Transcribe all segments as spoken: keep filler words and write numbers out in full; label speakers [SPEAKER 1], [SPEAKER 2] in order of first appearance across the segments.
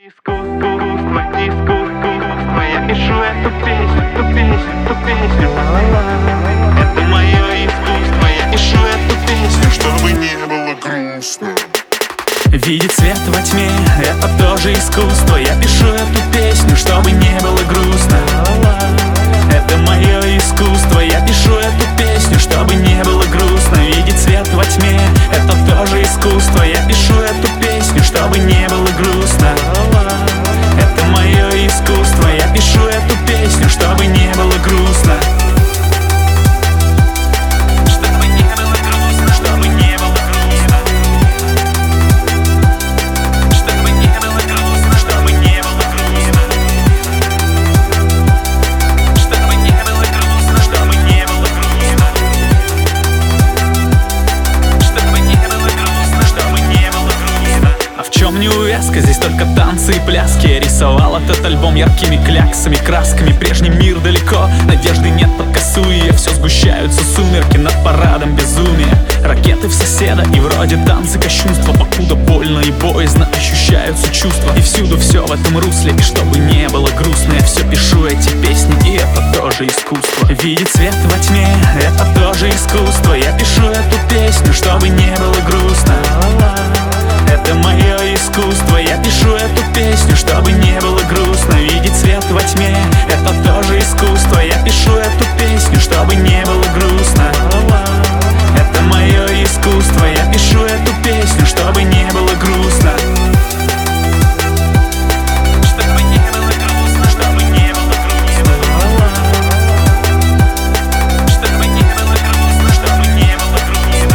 [SPEAKER 1] Искусство, искусство, я пишу эту песню, эту песню, эту песню. Это мое искусство, я пишу эту песню, чтобы не было грустно.
[SPEAKER 2] Видеть свет во тьме — это тоже искусство. Я пишу эту песню, чтобы не было грустно. Это мое искусство. Я пишу эту песню, чтобы не было грустно. Видеть свет во тьме — это тоже искусство. Я пишу эту песню, чтобы не было грустно. Это мое искусство. Я пишу эту песню, чтобы не было грустно. Неувязка, здесь только танцы и пляски. Я рисовал этот альбом яркими кляксами, красками. Прежний мир далеко, надежды нет под косу. И все сгущаются сумерки над парадом безумия. Ракеты в соседа и вроде танцы кощунства. Покуда больно и боязно ощущаются чувства. И всюду все в этом русле, и чтобы не было грустно, я все пишу эти песни, и это тоже искусство. Видеть свет во тьме — это тоже искусство. Я пишу эту песню, чтобы не было грустно. Это мое искусство. Я пишу эту песню, чтобы не было грустно. Видеть свет во тьме — это тоже искусство. Я пишу эту песню, чтобы не было грустно. Это мое искусство. Я пишу эту песню, чтобы не было грустно. Чтобы не было грустно, чтобы не было грустно. Чтобы не было грустно, чтобы не было грустно.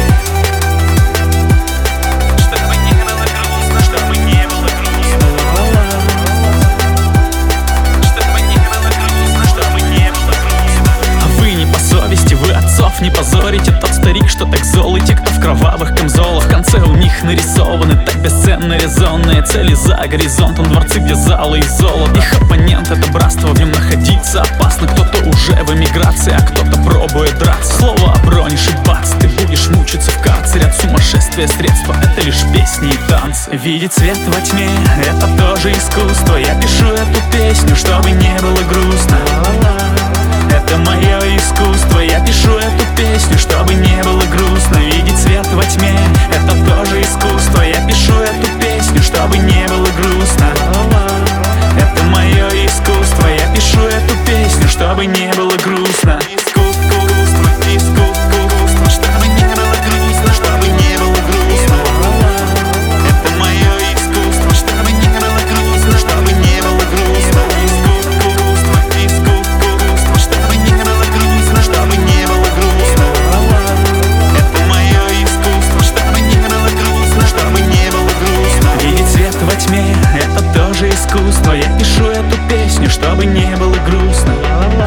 [SPEAKER 2] Вы отцов не позорите, тот старик, что так зол, и те, кто в кровавых камзолах. В конце у них нарисованы так бесценно резонные цели за горизонтом, дворцы, где залы из золота. Их оппонент — это братство, в нем находиться опасно. Кто-то уже в эмиграции, а кто-то пробует драться. Слово обронишь и бац, ты будешь мучиться в карцере. От сумасшествия средства — это лишь песни и танцы. Видеть свет во тьме — это тоже искусство. Я пишу эту песню, чтобы не было грустно. Это мое искусство. Я пишу эту песню, чтобы не было грустно. Видеть свет во тьме — это тоже искусство. Я пишу эту песню, чтобы не было грустно. Это мое искусство. Я пишу эту песню, чтобы не было грустно. Искусство, искусство, чтобы не было грустно, чтобы не было грустно. Это мое искусство, чтобы не было грустно, чтобы не было грустно. Искусство, искусство, чтобы не было грустно, чтобы не было грустно. Это мое искусство, чтобы не было грустно, чтобы не было грустно. Видеть свет во тьме — это тоже искусство. Я пишу эту песню, чтобы не было грустно.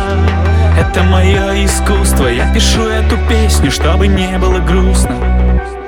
[SPEAKER 2] Это мое искусство. Я пишу эту песню, чтобы не было грустно.